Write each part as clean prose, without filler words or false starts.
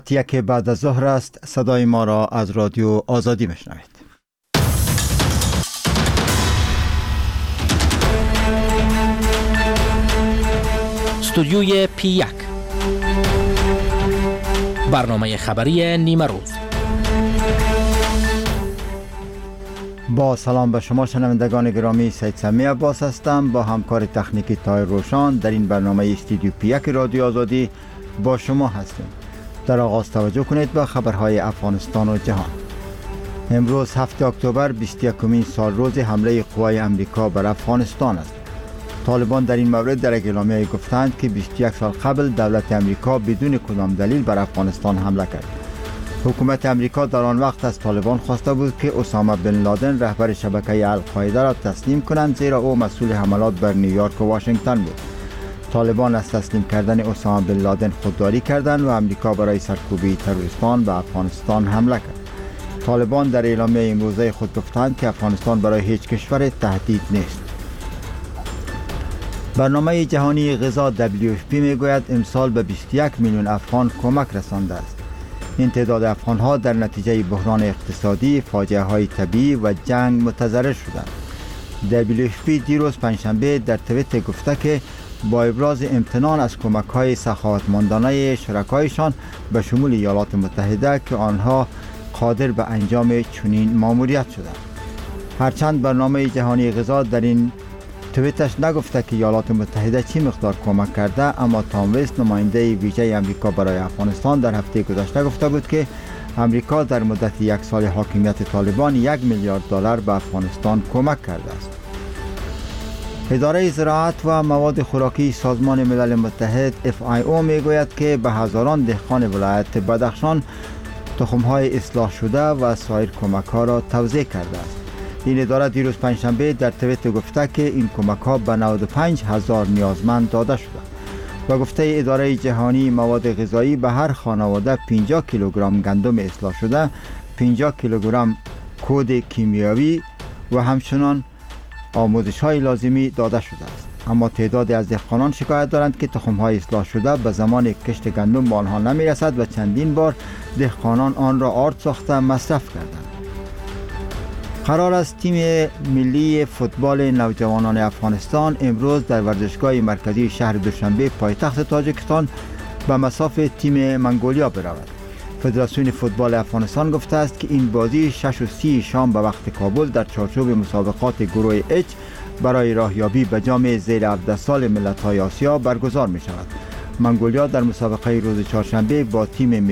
یک بعد از ظهر است. صدای ما را از رادیو آزادی میشنوید. استودیوی P1 برنامه خبری نیمه روز. با سلام به شما شنوندگان گرامی، سید سمی عباس هستم. با همکار تکنیکی طاهر روشان در این برنامه استودیو P1 رادیو آزادی با شما هستیم. در آغاز توجه کنید به خبرهای افغانستان و جهان. امروز 7 اکتبر 21مین سال روز حمله قوای امریکا بر افغانستان است. طالبان در این مورد در اعلامیه گفتند که 21 سال قبل دولت امریکا بدون کدام دلیل بر افغانستان حمله کرد. حکومت امریکا در آن وقت از طالبان خواسته بود که اسامه بن لادن رهبر شبکه القاعده را تسلیم کنند، زیرا او مسئول حملات بر نیویورک و واشنگتن بود. طالبان از تسلیم کردن اسامه بن لادن خودداری کردند و امریکا برای سرکوبی تروریستان به افغانستان حمله کرد. طالبان در اعلامیه امروزه خود گفتند که افغانستان برای هیچ کشور تهدید نیست. برنامه جهانی غذا WFP میگوید امسال به 21 میلیون افغان کمک رسانده است. این تعداد افغان‌ها در نتیجه بحران اقتصادی، فاجعه‌های طبیعی و جنگ متضرر شدند. WFP دیروز پنجشنبه در توییت گفته که با ابراز امتنان از کمک‌های سخاوتمندانه شرکایشان به شمول ایالات متحده که آنها قادر به انجام چنین ماموریت شدند. هرچند برنامه جهانی غذا در این توییتش نگفته که ایالات متحده چی مقدار کمک کرده، اما تام ویست نماینده ویژه امریکا برای افغانستان در هفته گذشته گفته بود که امریکا در مدت یک سال حاکمیت طالبان 1 میلیارد دلار به افغانستان کمک کرده است. اداره زراعت و مواد خوراکی سازمان ملل متحد FAO میگوید که به هزاران دهقان ولایت بدخشان تخم‌های اصلاح شده و سایر کمک‌ها را توزیع کرده است. این اداره دیروز پنجشنبه در توییت گفته که این کمک‌ها به 95,000 نیازمند داده شده و گفته اداره جهانی مواد غذایی به هر خانواده 50 کیلوگرم گندم اصلاح شده، 50 کیلوگرم کود کیمیایی و همچنان آموزش‌های لازمی داده شده است. اما تعدادی از دهقانان شکایت دارند که تخم‌های اصلاح شده به زمان کشت گندم به آنها نمی‌رسد و چندین بار دهقانان آن را آرد ساخته مصرف کردند. قرار است تیم ملی فوتبال نوجوانان افغانستان امروز در ورزشگاه مرکزی شهر دوشنبه پایتخت تاجیکستان به مصاف تیم منگولیا برود. فدراسیون فوتبال افغانستان گفته است که این بازی 6:30 شام به وقت کابل در چارچوب مسابقات گروه H برای راهیابی به جام زیر 17 سال ملت‌های آسیا برگزار می شود. منگولیا در مسابقه روز چهارشنبه با تیم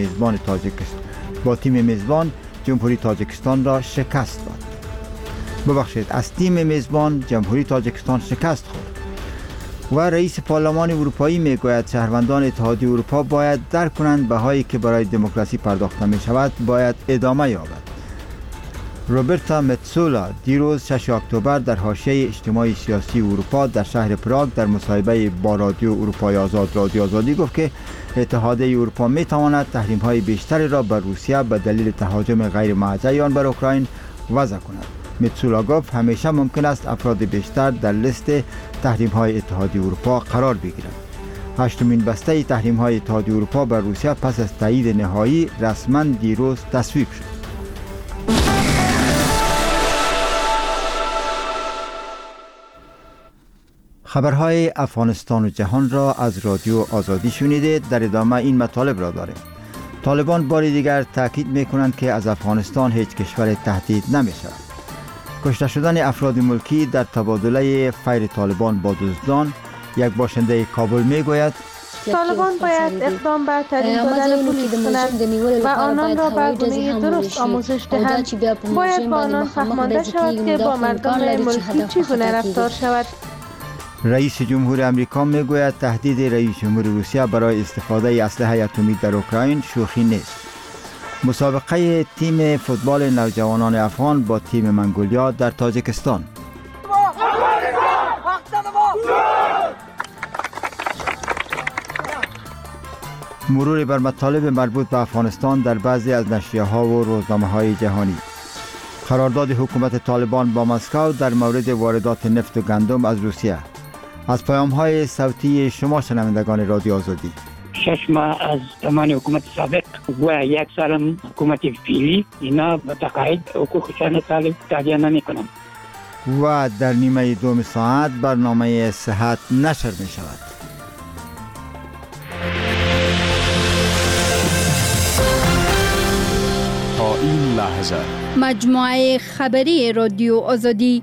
میزبان جمهوری تاجیکستان را شکست داد. از تیم میزبان جمهوری تاجیکستان شکست خورد. و رئیس پارلمان اروپایی میگوید شهروندان اتحادیه اروپا باید درک کنند بهایی که برای دموکراسی پرداخته می شود باید ادامه یابد. روبرتا متسولا دیروز 6 اکتبر در حاشیه اجتماع سیاسی اروپا در شهر پراگ در مصاحبه با رادیو اروپای آزاد رادیو آزادی گفت که اتحادیه اروپا می تواند تحریم‌های بیشتری را بر روسیه به دلیل تهاجم غیر موجه آن بر اوکراین وضع کند. متسولا گفت همیشه ممکن است افراد بیشتر در لیست تحریم‌های اتحادیه اروپا قرار بگیرند. هشتمین بسته تحریم‌های اتحادیه اروپا بر روسیه پس از تایید نهایی رسما دیروز تصویب شد. خبرهای افغانستان و جهان را از رادیو آزادی شنیدید. در ادامه این مطالب را داریم. طالبان بار دیگر تاکید می‌کنند که از افغانستان هیچ کشور تهدید نمی‌شود. کشته شدن افراد ملکی در تبادله فیر طالبان با دزدان. یک باشنده کابل میگوید طالبان باید اقدام بر تعلیم دادن پلیس کنند و آنان را به گونه درست آموزش دهند. باید با آنان فهمانده شود که با مردم ملکی چگونه رفتار شود. رئیس جمهور امریکا میگوید تهدید رئیس جمهور روسیه برای استفاده اسلحه اتمی در اوکراین شوخی نیست. مسابقه تیم فوتبال نوجوانان افغان با تیم منگولیا در تاجیکستان. مرور بر مطالب مربوط به افغانستان در بعضی از نشریه‌ها و روزنامه‌های جهانی. قرارداد حکومت طالبان با مسکو در مورد واردات نفت و گندم از روسیه. از پیام‌های صوتی شما شنوندگان رادیو آزادی. 6 ماه از زمان حکومت سابق و 1 سال حکومت فعلی اینا به تقاعد حقوقشان طالب تهیه نمی‌کنند. و در نیمه دوم ساعت برنامه صحت نشر می شود. تا این لحظه مجموعه خبری رادیو آزادی.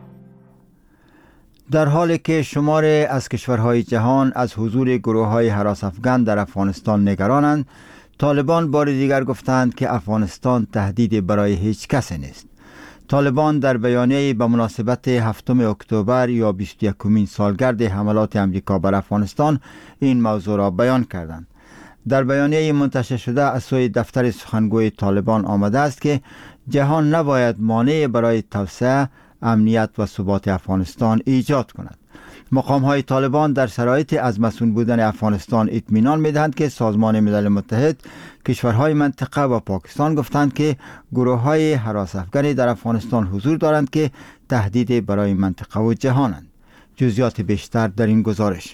در حالی که شمار از کشورهای جهان از حضور گروه‌های هراس افغان در افغانستان نگرانند، طالبان بار دیگر گفتند که افغانستان تهدیدی برای هیچ کس نیست. طالبان در بیانیه به مناسبت 7 اکتبر یا 21مین سالگرد حملات امریکا بر افغانستان این موضوع را بیان کردند. در بیانیه منتشر شده از سوی دفتر سخنگوی طالبان آمده است که جهان نباید مانع برای توسعه، امنیت و ثبات افغانستان ایجاد کند. مقام‌های طالبان در شرایط از مسئول بودن افغانستان اطمینان می‌دهند که سازمان ملل متحد، کشورهای منطقه و پاکستان گفتند که گروه‌های هراس افغانی در افغانستان حضور دارند که تهدید برای منطقه و جهانند. جزئیات بیشتر در این گزارش.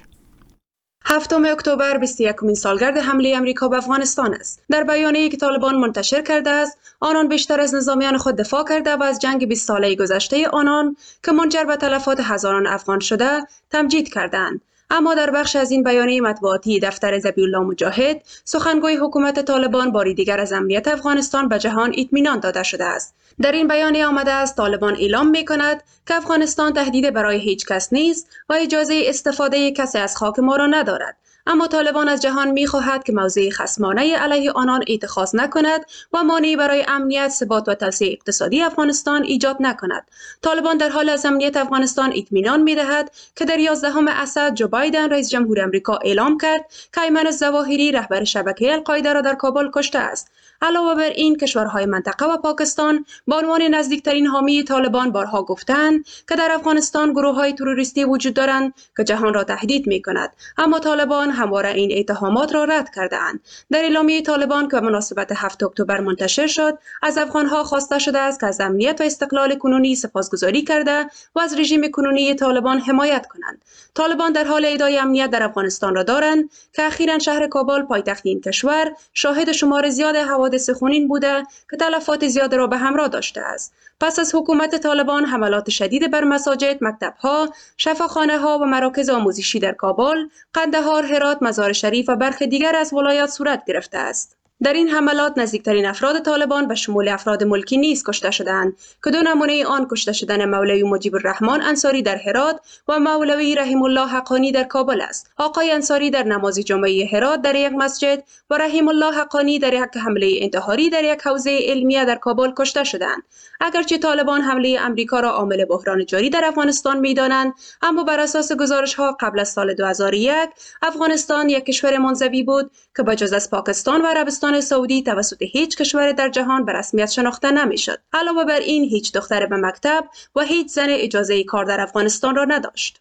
7 اکتبر 21مین سالگرد حمله امریکا به افغانستان است. در بیانیه‌ای که طالبان منتشر کرده است، آنان بیشتر از نظامیان خود دفاع کرده و از جنگ 20 ساله گذشته آنان که منجر به تلفات هزاران افغان شده تمجید کردند. اما در بخش از این بیانیه مطبوعاتی دفتر ذبیح‌الله مجاهد، سخنگوی حکومت طالبان باری دیگر از امنیت افغانستان به جهان اطمینان داده شده است. در این بیانیه آمده است طالبان اعلام می‌کند که افغانستان تهدید برای هیچ کس نیست و اجازه استفاده کسی از خاک ما را ندارد. اما طالبان از جهان می‌خواهد که موضع خصمانه علیه آنان اتخاذ نکند و مانعی برای امنیت، ثبات و توسعه اقتصادی افغانستان ایجاد نکند. طالبان در حال از امنیت افغانستان اطمینان می‌دهد که در 11 اسد جو بایدن رئیس جمهور آمریکا اعلام کرد که ایمن الظواهری رهبر شبکه القاعده را در کابل کشته است. علاوه بر این، کشورهای منطقه و پاکستان به عنوان نزدیکترین حامی طالبان بارها گفتند که در افغانستان گروه‌های تروریستی وجود دارند که جهان را تهدید می‌کند، اما طالبان همواره این اتهامات را رد کرده‌اند. در اعلامیه طالبان که به مناسبت 7 اکتبر منتشر شد، از افغان‌ها خواسته شده است که از امنیت و استقلال کنونی سپاسگزاری کرده و از رژیم کنونی طالبان حمایت کنند. طالبان در حال ادعای امنیت در افغانستان را دارند که اخیراً شهر کابل پایتخت این کشور شاهد شمار زیاد حوادث خونین بوده که تلفات زیاد را به همراه داشته است. پس از حکومت طالبان، حملات شدید بر مساجد، مکتب‌ها، شفاخانه‌ها و مراکز آموزشی در کابل، قندهار، هرات، مزار شریف و برخی دیگر از ولایات صورت گرفته است. در این حملات نزدیکترین افراد طالبان به شمول افراد ملکی نیز کشته شدند که دو نمونه آن کشته شدن مولوی مجیب الرحمن انصاری در هرات و مولوی رحیم الله حقانی در کابل است. آقای انصاری در نماز جمعه هرات در یک مسجد و رحیم الله حقانی در یک حمله انتحاری در یک حوزه علمیه در کابل کشته شدند. اگرچه طالبان حمله امریکا را عامل بحران جاری در افغانستان می‌دانند، اما بر اساس گزارش‌ها قبل از سال 2001 افغانستان یک کشور منزوی بود که بجز از پاکستان و عربستان سعودی توسط هیچ کشور در جهان به رسمیت شناخته نمی‌شد. علاوه بر این، هیچ دختر به مکتب و هیچ زن اجازه کار در افغانستان را نداشت.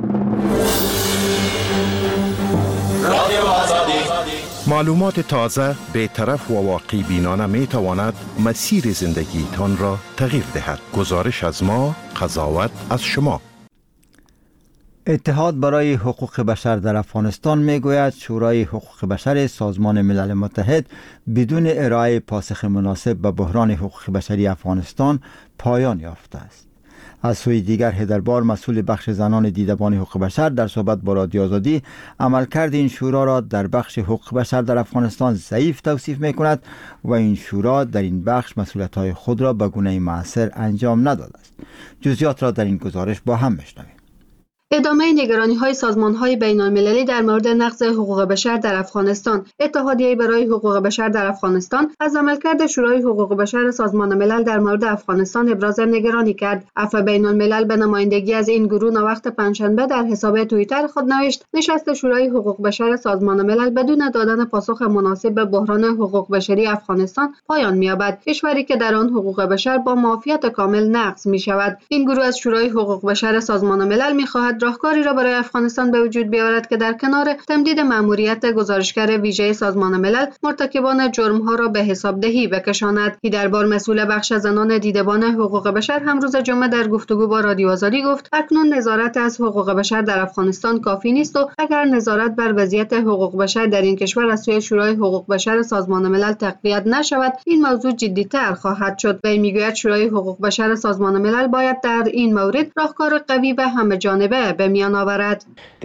معلومات تازه، بی‌طرف و واقع بینانه می تواند مسیر زندگیتان را تغییر دهد. گزارش از ما، قضاوت از شما. اتحاد برای حقوق بشر در افغانستان میگوید شورای حقوق بشر سازمان ملل متحد بدون ارائه پاسخ مناسب به بحران حقوق بشری افغانستان پایان یافته است. از سوی دیگر هیدربار، مسئول بخش زنان دیدبان حقوق بشر، در صحبت با رادیو آزادی عملکرد این شورا را در بخش حقوق بشر در افغانستان ضعیف توصیف می کند و این شورا در این بخش مسئولیت‌های خود را به گونه مؤثر انجام نداده است. جزئیات را در این گزارش با هم میشنویم. ادامه نگرانی‌های سازمان‌های بین‌المللی در مورد نقض حقوق بشر در افغانستان. اتحادیه برای حقوق بشر در افغانستان از عملکرد شورای حقوق بشر سازمان ملل در مورد افغانستان ابراز نگرانی کرد. عفو بین‌الملل به نمایندگی از این گروه وقت پنجشنبه در حساب توییتر خود نوشت: نشست شورای حقوق بشر سازمان ملل بدون دادن پاسخ مناسب به بحران حقوق بشری افغانستان پایان می‌یابد. کشوری که در آن حقوق بشر با معافیت کامل نقض می‌شود. این گروه از شورای حقوق بشر سازمان ملل می‌خواهد باید راهکاری را برای افغانستان به وجود بیاورد که در کنار تمدید مأموریت گزارشگر ویژه سازمان ملل مرتکبان جرم‌ها را به حسابدهی بکشاند. هیدربار مسئول بخش زنان دیدبان حقوق بشر هم روز جمعه در گفتگو با رادیو آزادی گفت اکنون نظارت از حقوق بشر در افغانستان کافی نیست و اگر نظارت بر وضعیت حقوق بشر در این کشور از سوی شورای حقوق بشر سازمان ملل تقویت نشود این موضوع جدی‌تر خواهد شد. و میگوید شورای حقوق بشر سازمان ملل باید در این مورد راهکار قوی و همه‌جانبه به میان آورد.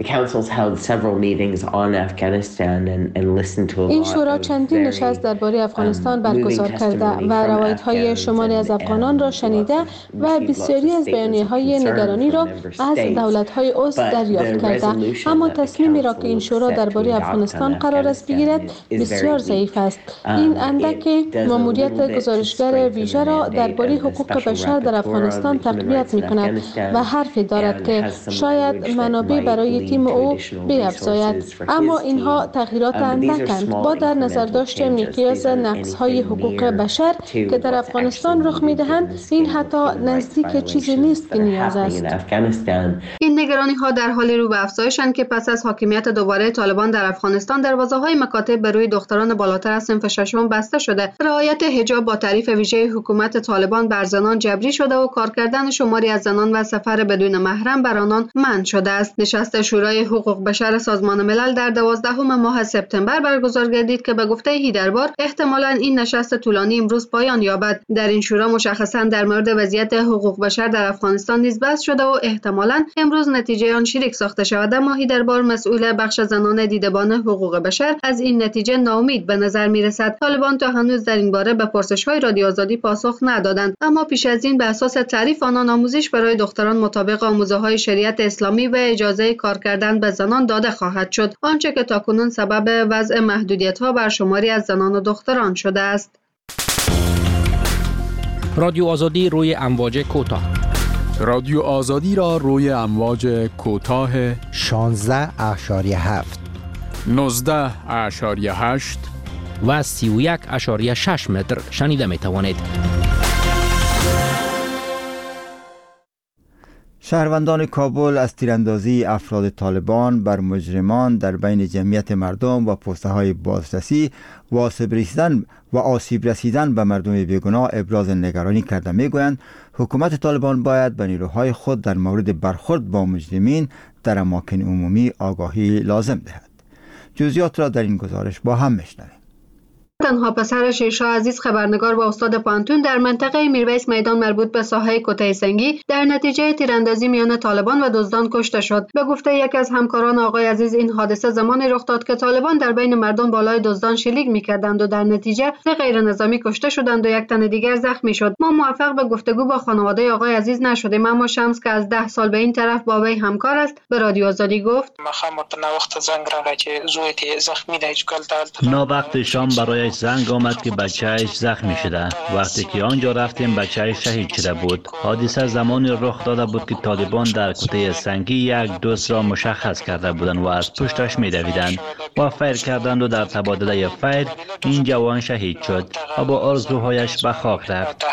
این شورا چندین نشست درباره افغانستان برگزار کرده و روایت‌های شماری از افغانان را شنیده و بسیاری از بیانیه‌های نگرانی را از دولت‌های عضو دریافت کرده، اما تصمیمی را که این شورا درباره افغانستان قرار است بگیرد بسیار ضعیف است. این اندک مأموریت گزارشگر ویژه را درباره حقوق بشر در افغانستان تقویت می‌کند و حرفی دارد که شاید منابع برای تیم او بیفزاید، اما اینها تغییرات اندکند. با در نظر داشت مقیاس نقص‌های حقوق بشر که در افغانستان رخ می‌دهند، این حتی نزدیک چیزی نیست که نیاز است. این نگرانی‌ها در حال رو به افزایشند که پس از حاکمیت دوباره طالبان در افغانستان دروازه‌های مکاتب به روی دختران بالاتر از صنف ششم بسته شده. رعایت حجاب با تعریف ویژه حکومت طالبان بر زنان جبری شده و کار کردن شماری از زنان و سفر بدون محرم بر آنان منع شده است. نشست شورای حقوق بشر سازمان ملل در 12 ماه سپتامبر برگزار گردید که به گفته هیدربار احتمالاً این نشست طولانی امروز پایان یابد. در این شورا مشخصاً در مورد وضعیت حقوق بشر در افغانستان نیز بحث شده و احتمالاً امروز نتیجه آن شریک ساخته شود، اما هیدربار مسئول بخش زنان دیدبان حقوق بشر از این نتیجه ناامید به نظر می‌رسد. طالبان تا هنوز در این باره به پرسش‌های رادیو آزادی پاسخ ندادند، اما پیش از این به اساس تعریف آنان آموزش برای دختران مطابق آموزه‌های شریعت اسلامی و اجازه کار کردن به زنان داده خواهد شد، آنچه که تاکنون سبب وضع محدودیت‌ها بر شماری از زنان و دختران شده است. رادیو آزادی روی امواج کوتاه. رادیو آزادی را روی امواج کوتاه 16.7 19.8 و 31.6 متر شنیده می توانید. شهروندان کابل از تیراندازی افراد طالبان بر مجرمان در بین جمعیت مردم و پسته‌های بازرسی و آسیب رسیدن به مردم بیگناه ابراز نگرانی کرده. میگویند حکومت طالبان باید به نیروهای خود در مورد برخورد با مجرمین در اماکن عمومی آگاهی لازم دهد. جزئیات را در این گزارش با هم میشنویم. تنها پسر شیرشاه عزیز خبرنگار و استاد پانتون در منطقه میرویس میدان مربوط به ساحه کوته سنگی در نتیجه تیراندازی میان طالبان و دزدان کشته شد. به گفته یکی از همکاران آقای عزیز این حادثه زمانی رخ داد که طالبان در بین مردم بالای دزدان شلیک می‌کردند و در نتیجه 3 غیر نظامی کشته شدند و 1 تن دیگر زخمی شد. ما موفق به گفتگو با خانواده آقای عزیز نشدیم، اما شمس که از 10 سال به این طرف با وی همکار است به رادیو آزادی گفت وقت شام برای زنگ آمد که بچه‌اش زخمی شده. وقتی که آنجا رفتیم بچه‌اش شهید شده بود. حادثه زمانی رخ داده بود که طالبان در کوته سنگی یک دوست را مشخص کرده بودند و از پشتش می‌دویدند و فیر کردند و در تبادله فیر این جوان شهید شد و با آرزوهایش به خاک رفت.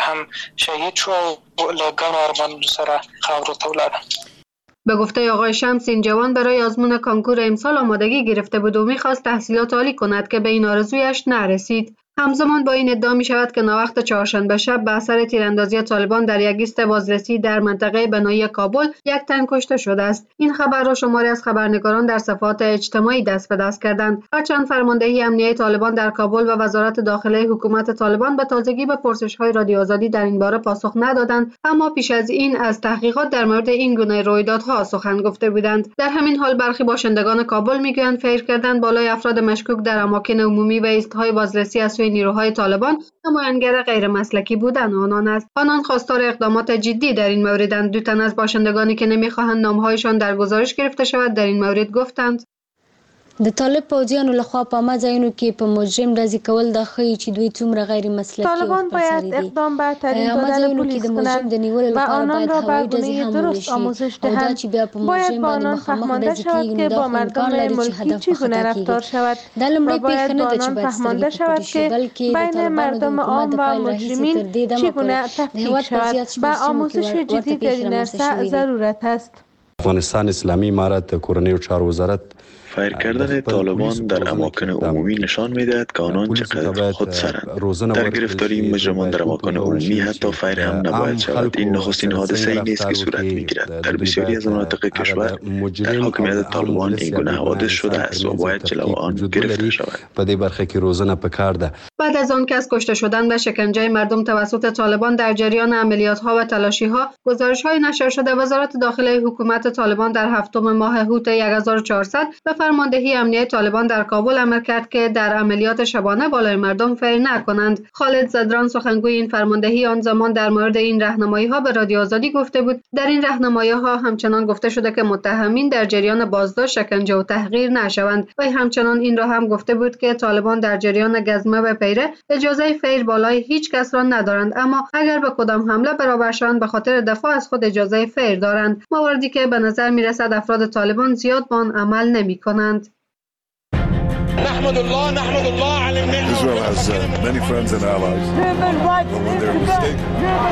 به گفته آقای شمس این جوان برای آزمون کنکور امسال آمادگی گرفته بود و می‌خواست تحصیلات عالی کند که به این آرزویش نرسید. همزمان با این ادعا می شود که ناوقت چهارشنبه شب به اثر تیراندازی طالبان در یک ایست بازرسی در منطقه بنایی کابل 1 تن کشته شده است. این خبر را شماری از خبرنگاران در صفحات اجتماعی دست به دست کردند. هرچند فرماندهی امنیه طالبان در کابل و وزارت داخله حکومت طالبان به تازگی به پرسش‌های رادیو آزادی در این باره پاسخ ندادند، اما پیش از این از تحقیقات در مورد این گونه رویدادها سخن گفته بودند. در همین حال برخی باشندگان کابل میگویند فیر کردن بالای افراد مشکوک در اماکن عمومی و ایست‌های بازرسی از سوی نیروهای طالبان نمایانگر غیر مسلکی بودن آنان است. آنان خواستار اقدامات جدی در این موردند. 2 تن از باشندگانی که نمیخواهند نامهایشان در گزارش گرفته شود در این مورد گفتند د طالب پوځیانو لخوا په عامه ځایونو کې په مجرم ډزې کول دا ښیي چې دوی څومره غیر مسلکي طالبان باید اقدام بر تعریف دادن پلیس کنند و آنان را به گونه درست آموزش دهند. باید با آنان فهمانده شود که با مردم ملکی چگونه رفتار شود و باید با آنان فهمانده شود که بین مردم عام و مجرمین چگونه تفکیک شود و آموزش جدی در این عرصه ضرورت است. افغانستان اسلامی امارت کورنی و چهار وزارت فایر کردن طالبان در اماکن عمومی نشان می‌دهد که آنان چقدر خودسرند. در گرفتاری مجرمان در اماکن عمومی حتی فایر هم نباید شود. این نخستین حادثه‌ای نیست که صورت می‌گیرد. در بسیاری از مناطق کشور در حاکمیت طالبان این گونه حوادث شده است و باید جلو آن گرفته شود. په دې برخه کې روزنه پکار ده. بعد از آن که از کشته شدن و شکنجه مردم توسط طالبان در جریان عملیات‌ها و تلاشی‌ها گزارش‌های نشر شده، وزارت داخله حکومت طالبان در هفتم ماه هوت 1400 به فرماندهی امنیه طالبان در کابل امر کرد که در عملیات شبانه بالای مردم فیر نکنند. خالد زدران سخنگوی این فرماندهی آن زمان در مورد این راهنمایی‌ها به رادیو آزادی گفته بود در این راهنمایی‌ها همچنان گفته شده که متهمین در جریان بازداشت، شکنجه و تحقیر نشوند و همچنان این را هم گفته بود که طالبان در جریان گزمه و پیره اجازه فیر بالای هیچ کس را ندارند، اما اگر به کدام حمله برابر شوند به خاطر دفاع از خود اجازه فیر دارند، مواردی که به نظر می‌رسد افراد طالبان زیاد به آن عمل نمی‌کنند. نحمد الله على النعمة. Israel has many friends and allies. When they're mistaken.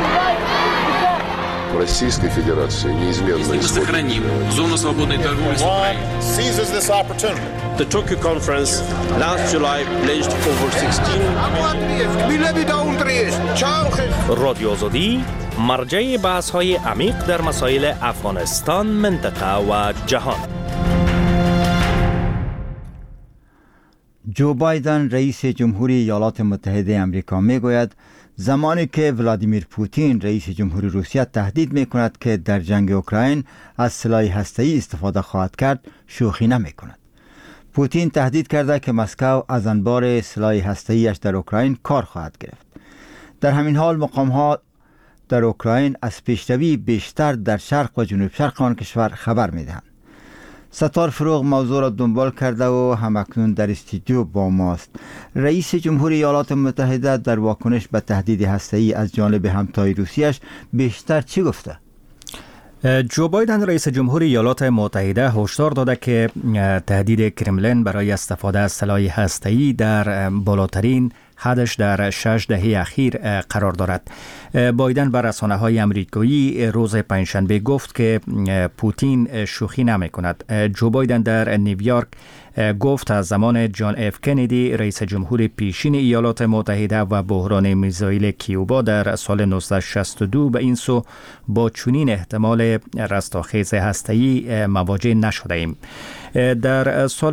Российской Федерации неизменно сохраним зону свободной торговли с Украиной. Seizes this opportunity. The Tokyo conference last July pledged over 16 رادیو آزادی مرجع بحث‌های عمیق در مسائل افغانستان، منطقه و جهان. جو بایدن رئیس جمهوری ایالات متحده آمریکا میگوید زمانی که ولادیمیر پوتین رئیس جمهوری روسیه تهدید میکند که در جنگ اوکراین از سلاح هسته‌ای استفاده خواهد کرد، شوخی نمیکند. پوتین تهدید کرده که مسکو از انبار سلاح هسته‌ایش در اوکراین کار خواهد گرفت. در همین حال مقام‌ها در اوکراین از پیشروی بیشتر در شرق و جنوب شرق آن کشور خبر میدهند. ستار فروغ موضوع را دنبال کرده و همکنون در استودیو با ماست. رئیس جمهوری ایالات متحده در واکنش به تهدید هسته‌ای از جانب همتای روسیه‌اش بیشتر چی گفته؟ جو بایدن رئیس جمهوری ایالات متحده هشدار داده که تهدید کرملین برای استفاده از سلاح هسته‌ای در بالاترین حدش در 6 دهه اخیر قرار دارد. بایدن بر رسانه‌های آمریکایی روز پنجشنبه گفت که پوتین شوخی نمی‌کند. جو بایدن در نیویورک گفت از زمان جان اف کندی رئیس جمهور پیشین ایالات متحده و بحران میزایل کیوبا در سال 1962 به این سو با چنین احتمال رستاخیز هسته‌ای مواجه نشده ایم. در سال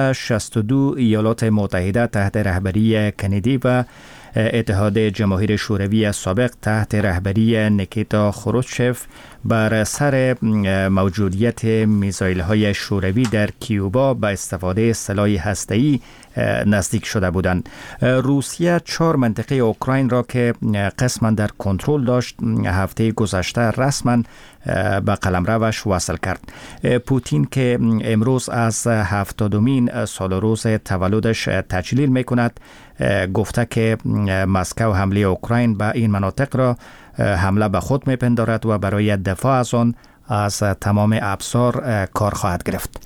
1962 ایالات متحده تحت رهبری کندی و اتحاد جماهیر شوروی سابق تحت رهبری نیکیتا خروشچف بر سر موجودیت میزایل‌های شوروی در کیوبا به استفاده سلاح هسته‌ای نزدیک شده بودند. روسیه 4 منطقه اوکراین را که قسما در کنترل داشت هفته گذشته رسما به قلمروش وصل کرد. پوتین که امروز از 70مین سال روز تولدش تجلیل می‌کند گفته که مسکو حمله اوکراین به این مناطق را حمله به خود می‌پندارد و برای دفاع از آن از تمام ابزار کار خواهد گرفت.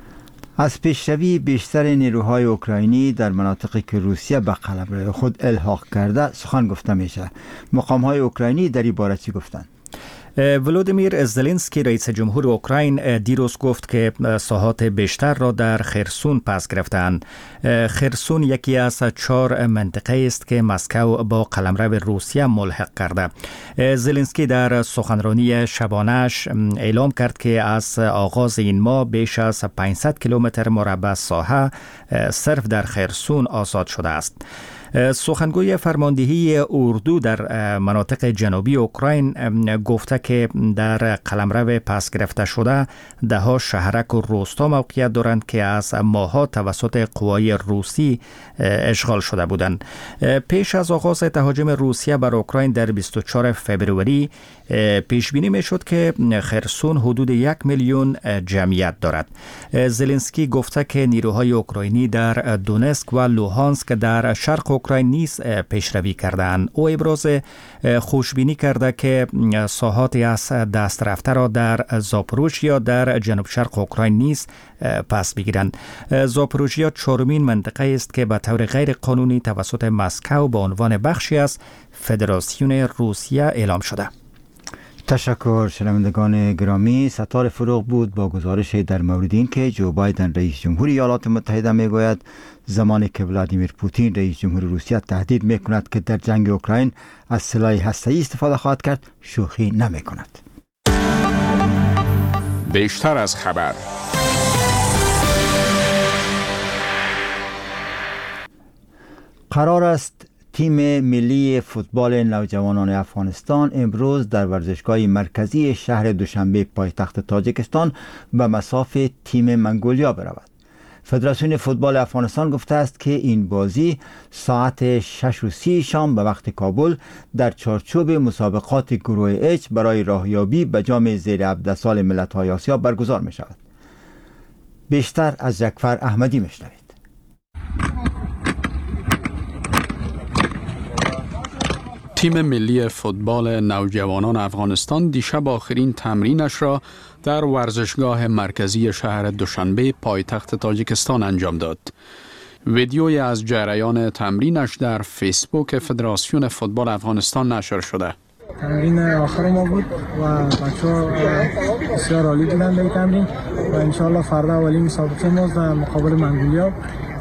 از پیشروی بیشتر نیروهای اوکراینی در مناطقی که روسیه به قلمرو خود الحاق کرده سخن گفته میشه. مقام‌های اوکراینی در این باره چی گفتند؟ ولودیمیر زلنسکی رئیس جمهور اوکراین دیروز گفت که ساحات بیشتر را در خرسون پس گرفتند. خرسون یکی از 4 منطقه است که مسکو با قلمرو روسیه ملحق کرده. زلنسکی در سخنرانی شبانه‌اش اعلام کرد که از آغاز این ماه بیش از 500 کیلومتر مربع ساحه صرف در خرسون آزاد شده است. سخنگوی فرماندهی اردو در مناطق جنوبی اوکراین گفته که در قلمرو پس گرفته شده ده‌ها شهرک و روستا موقعیت دارند که از ماه‌ها توسط قوای روسی اشغال شده بودند. پیش از آغاز تهاجم روسیه بر اوکراین در 24 فوریه پیش بینی میشد که خرسون حدود 1 میلیون جمعیت دارد. زلنسکی گفته که نیروهای اوکراینی در دونسک و لوهانسک در شرق اوکراین نیز پیشروی کردند. او ابراز خوشبینی کرده که ساحاتی از دست رفته را در زاپوروژیا در جنوب شرق اوکراین نیز پس بگیرند. زاپوروژیا 4مین منطقه است که به طور غیر قانونی توسط مسکو به عنوان بخشی از فدراسیون روسیه اعلام شده. تشکر شنوندگان گرامی. ستار فروغ بود با گزارش در مورد این که جو بایدن رئیس جمهوری ایالات متحده میگوید زمانی که ولادیمیر پوتین رئیس جمهور روسیه تهدید میکند که در جنگ اوکراین از سلاح هسته‌ای استفاده خواهد کرد شوخی نمیکند. بیشتر از خبر. قرار است تیم ملی فوتبال نوجوانان افغانستان امروز در ورزشگاه مرکزی شهر دوشنبه پایتخت تاجیکستان به مصاف تیم منگولیا برود. فدراسیون فوتبال افغانستان گفته است که این بازی ساعت 6:30 شام به وقت کابل در چارچوب مسابقات گروه اچ برای راهیابی به جام زیر 17 سال ملت‌های آسیا برگزار می شود. بیشتر از جعفر احمدی میشنوید. تیم ملی فوتبال نوجوانان افغانستان دیشب آخرین تمرینش را در ورزشگاه مرکزی شهر دوشنبه پایتخت تاجیکستان انجام داد. ویدیویی از جریان تمرینش در فیسبوک فدراسیون فوتبال افغانستان نشر شده. تمرین آخر ما بود و بچه‌ها بسیار عالی بودن در تمرین و انشالله فردا اولین مسابقه ماست در مقابل منگولیا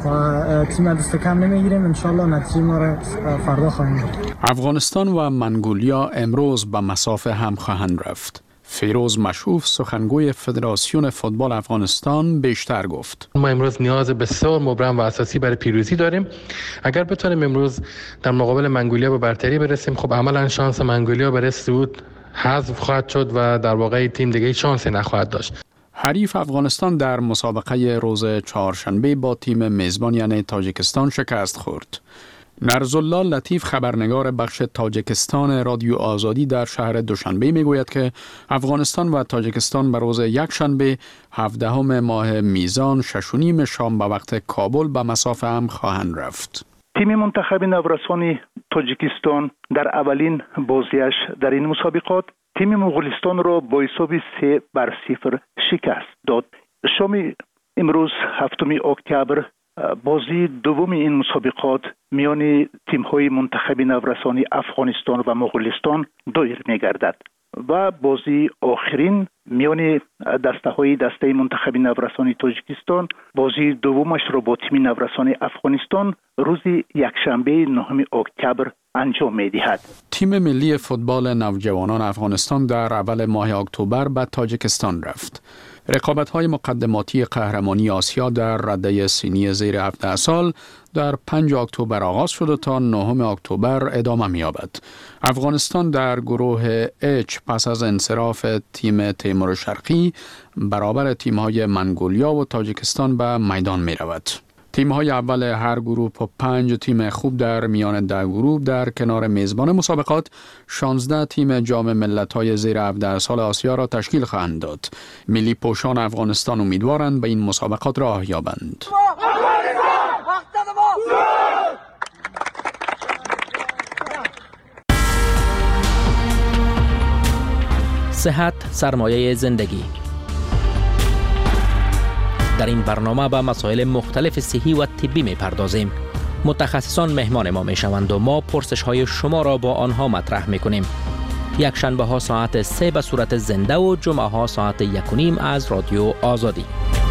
و تیم دست کم نمیگیریم. انشالله نتیجه ما را فردا خواهیم دید. افغانستان و منگولیا امروز به مصافه هم خواهند رفت. فیروز مشوف سخنگوی فدراسیون فوتبال افغانستان بیشتر گفت. ما امروز نیاز بسیار مبرم و اساسی برای پیروزی داریم. اگر بتونیم امروز در مقابل منگولیا به برتری برسیم، خب عملا شانس منگولیا برای صعود حذف خواهد شد و در واقع تیم دیگه شانسی نخواهد داشت. حریف افغانستان در مسابقه روز چهارشنبه با تیم میزبان یعنی تاجیکستان شکست خورد. نرزالله لطیف خبرنگار بخش تاجیکستان رادیو آزادی در شهر دوشنبه میگوید که افغانستان و تاجیکستان به روز یکشنبه 17 ماه میزان 6:30 شام به وقت کابل به مصافه هم خواهند رفت. تیم منتخب نورسان تاجیکستان در اولین بازیش در این مسابقات تیم مغولستان را با حساب 3-0 شکست داد. شام امروز 7 اکتبر بازی دوم این مسابقات میان تیم‌های منتخب نورسان افغانستان و مغولستان دایر می‌گردد و بازی آخرین میان دسته منتخب نورسان تاجیکستان بازی دومش را با تیم نورسان افغانستان روز یکشنبه 9 اکتبر انجام می‌دهد. تیم ملی فوتبال نوجوانان افغانستان در اول ماه اکتبر به تاجیکستان رفت. رقابت‌های مقدماتی قهرمانی آسیا در رده سنی زیر 17 سال در 5 اکتبر آغاز شد تا 9 اکتبر ادامه می‌یابد. افغانستان در گروه اچ پس از انصراف تیم تیمور شرقی برابر تیم‌های منگولیا و تاجیکستان به میدان می‌رود. تیم‌های اول هر گروه و 5 تیم خوب در میان 10 گروه در کنار میزبان مسابقات 16 تیم جام ملت‌های زیر 17 سال آسیا را تشکیل خواهند داد. ملی پوشان افغانستان امیدوارند به این مسابقات راه یابند. صحت سرمایه زندگی. در این برنامه به مسائل مختلف صحی و طبی می پردازیم. متخصصان مهمان ما می شوند و ما پرسش های شما را با آنها مطرح می کنیم. یک شنبه ها ساعت 3 به صورت زنده و جمعه ها ساعت 1:30 از رادیو آزادی.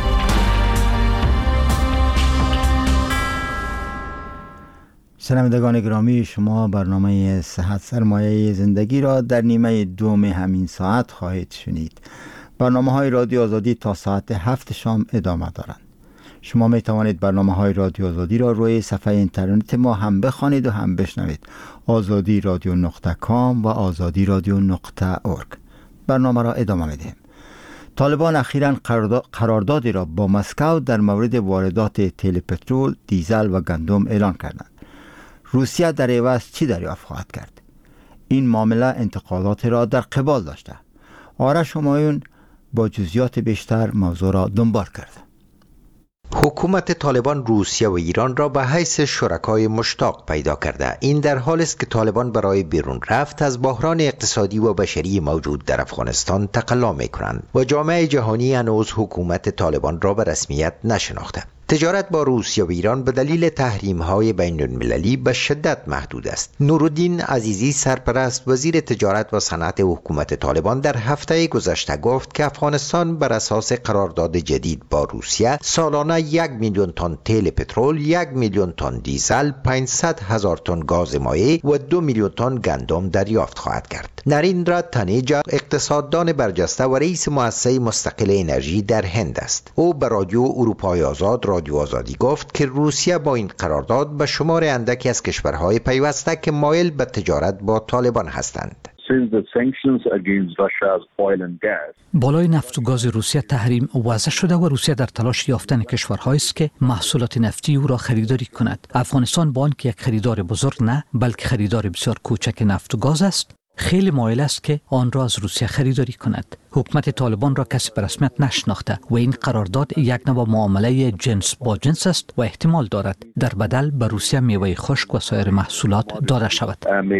شنوندگان گرامی، شما برنامه صحت سرمایه زندگی را در نیمه دوم همین ساعت خواهید شنید. برنامه های رادیو آزادی تا ساعت 7 شام ادامه دارند. شما می توانید برنامه های رادیو آزادی را روی صفحه اینترنت ما هم بخوانید و هم بشنوید. azadi.com و azadi.org. برنامه را ادامه میدهیم. طالبان اخیراً قراردادی را با مسکو در مورد واردات تیل پترول، دیزل و گندم اعلان کردند. روسیه در عوض چی دریافت خواهد کرد؟ این معامله انتقادات را در قبال داشته. آرش همایون با جزئیات بیشتر موضوع را دنبال کرده. حکومت طالبان روسیه و ایران را به حیث شرکای مشتاق پیدا کرده. این در حالی است که طالبان برای بیرون رفت از بحران اقتصادی و بشری موجود در افغانستان تقلا می کنند و جامعه جهانی هنوز حکومت طالبان را به رسمیت نشناخته. تجارت با روسیه و ایران به دلیل تحریم‌های بین‌المللی به شدت محدود است. نورالدین عزیزی سرپرست وزیر تجارت و صنعت حکومت طالبان در هفته گذشته گفت که افغانستان بر اساس قرارداد جدید با روسیه سالانه 1 میلیون تن تیل پترول، 1 میلیون تن دیزل، 500,000 تن گاز مایع و 2 میلیون تن گندم دریافت خواهد کرد. نریندرا تانیجا اقتصاددان برجسته و رئیس مؤسسه مستقل انرژی در هند است. او به رادیو اروپای آزاد رادیو آزادی گفت که روسیه با این قرارداد به شمار اندکی از کشورهای پیوسته که مایل به تجارت با طالبان هستند. بالای نفت و گاز روسیه تحریم وضع شده و روسیه در تلاش یافتن کشورهایی است که محصولات نفتی او را خریداری کند. افغانستان با آنکه یک خریدار بزرگ نه بلکه خریدار بسیار کوچک نفت و گاز است، خیلی مایل است که آن را از روسیه خریداری کند. حکومت طالبان را کسی به رسمیت نشناخته و این قرارداد یک نوع معامله جنس با جنس است و احتمال دارد در بدل به روسیه میوه خشک و سایر محصولات داده شود.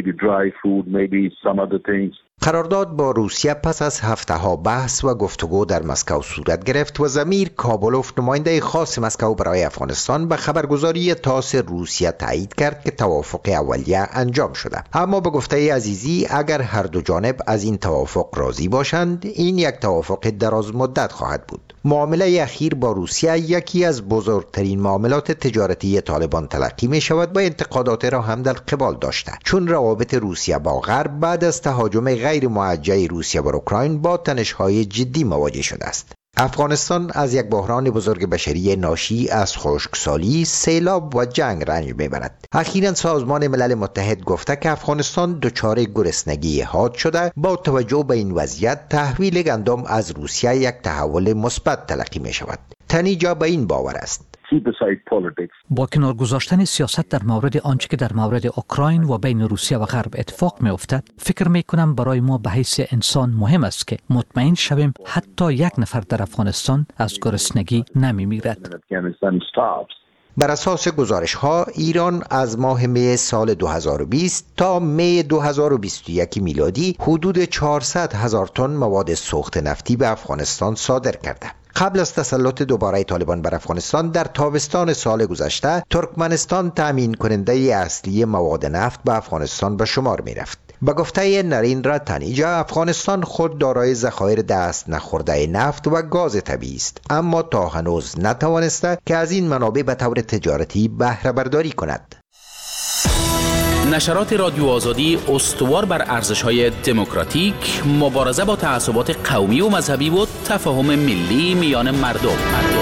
قرارداد با روسیه پس از هفته‌ها بحث و گفتگو در مسکو صورت گرفت و زمیر کابلوف نماینده خاص مسکو برای افغانستان به خبرگزاری تاس روسیه تایید کرد که توافق اولیه انجام شده. اما به گفته عزیزی اگر هر دو جانب از این توافق راضی باشند این یک توافق دراز مدت خواهد بود. معامله اخیر با روسیه یکی از بزرگترین معاملات تجارتی طالبان تلقی می شود و انتقادات را هم در قبال داشته، چون روابط روسیه با غرب بعد از تهاجم غیر موجه روسیه بر اوکراین با تنش‌های جدی مواجه شده است. افغانستان از یک بحران بزرگ بشری ناشی از خشکسالی، سیلاب و جنگ رنج میبرد. اخیراً سازمان ملل متحد گفته که افغانستان دچار گرسنگی حاد شده. با توجه به این وضعیت تحویل گندم از روسیه یک تحول مثبت تلقی می شود. تانیجا به این باور است. با کنار گذاشتن سیاست در مورد آنچه که در مورد اوکراین و بین روسیه و غرب اتفاق می افتد، فکر می کنم برای ما به حیث انسان مهم است که مطمئن شویم حتی یک نفر در افغانستان از گرسنگی نمی میرد. بر اساس گزارش ها ایران از ماه می سال 2020 تا می 2021 میلادی حدود 400,000 تن مواد سوخت نفتی به افغانستان صادر کرده. قبل از تسلط دوباره طالبان بر افغانستان در تابستان سال گذشته ترکمنستان تامین کننده اصلی مواد نفت به افغانستان به شمار می رفت. به گفته نریندرا تانیجا افغانستان خود دارای ذخایر دست نخورده نفت و گاز طبیعی است، اما تا هنوز نتوانسته که از این منابع به طور تجارتی بهره برداری کند. نشرات رادیو آزادی استوار بر ارزش‌های دموکراتیک، مبارزه با تعصبات قومی و مذهبی و تفاهم ملی میان مردم.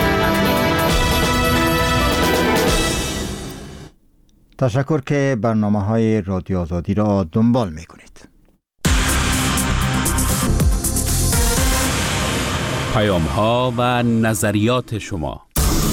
تشکر که برنامه‌های رادیو آزادی را دنبال می‌کنید. پیام‌ها و نظریات شما.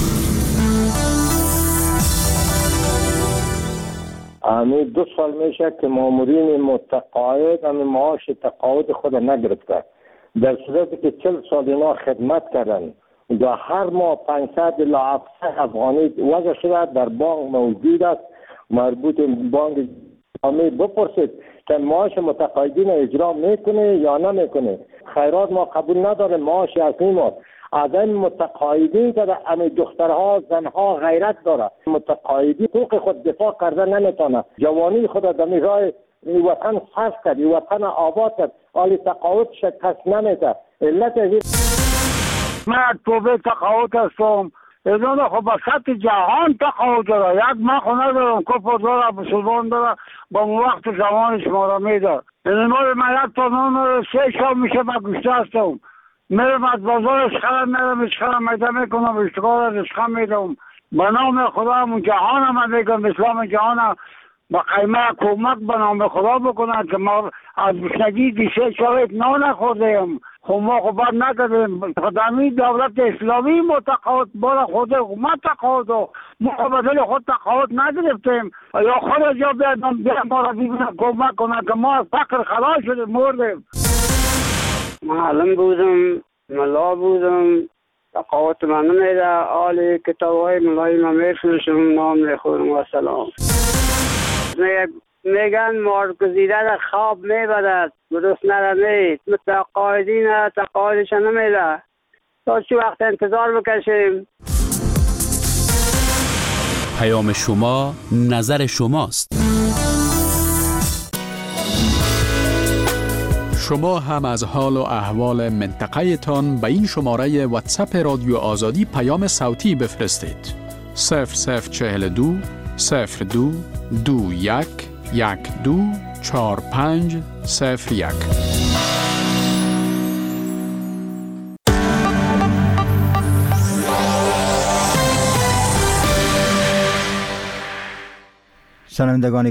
همین 2 سال میشه که مامورین متقاعد معاش تقاعد خود نگرفته، در صورتی که 40 سال اینا خدمت کردن و هر ماه 500 الی 700 افغانی وضع شده در بانک موجود است. مربوط بانک جامعه بپرسید که معاش متقاعدین اجرا میکنه یا نمیکنه. خیرات ما قبول نداره، معاش اصلی ما از این متقاعدین که همین دخترها زنها غیرت داره، متقاعدی حقوق خود دفاع کرده نمیتونه، جوانی خود در راه وطن صرف کرد، وطن آباد کرد، حالی تقاعد شکست نمیده. علت من توبه تقاعد هستم، اینا خب به سطح جهان تقاعد داره، یک من خونه دارم، کفر داره، مسلمان داره، با وقت زمان شما را میده. این مال من یک تا نون 3 شام میشه من گوشته هستم، میرم از بازار اشخرم میرم اشخرم میده میکنم، اشتغال از اشخرم میدم. به نام خدا همون جهان هم میگم، اسلام جهان هم با قیمه کمک به نام خدا بکنن که ما از گشنگی دیشه شاید نخوردیم. خب ما خب بر نکردیم، خدامی دولت اسلامی متقاعد بار خود حکومت تقاعد و ما بدل خود تقاعد نگرفتیم. یا خود از جا بیادم ما را ببینن کمک کنن که ما از فقر خلاص شدیم، مردیم. معلم بودم، ملا بودم، تقاعد من نمیده، آلی کتاب های ملایی من میفروشم، نام میخورم و سلام. میگن مارگزیده در خواب میبرد، درست نرمید، متقاعدین تقاعدش نمیده. تا چی وقت انتظار بکشیم؟ پیام شما نظر شماست. شما هم از حال و احوال منطقه تان به این شماره واتساپ رادیو آزادی پیام صوتی بفرستید. 0042 02 21 12 45 01. شنوندگان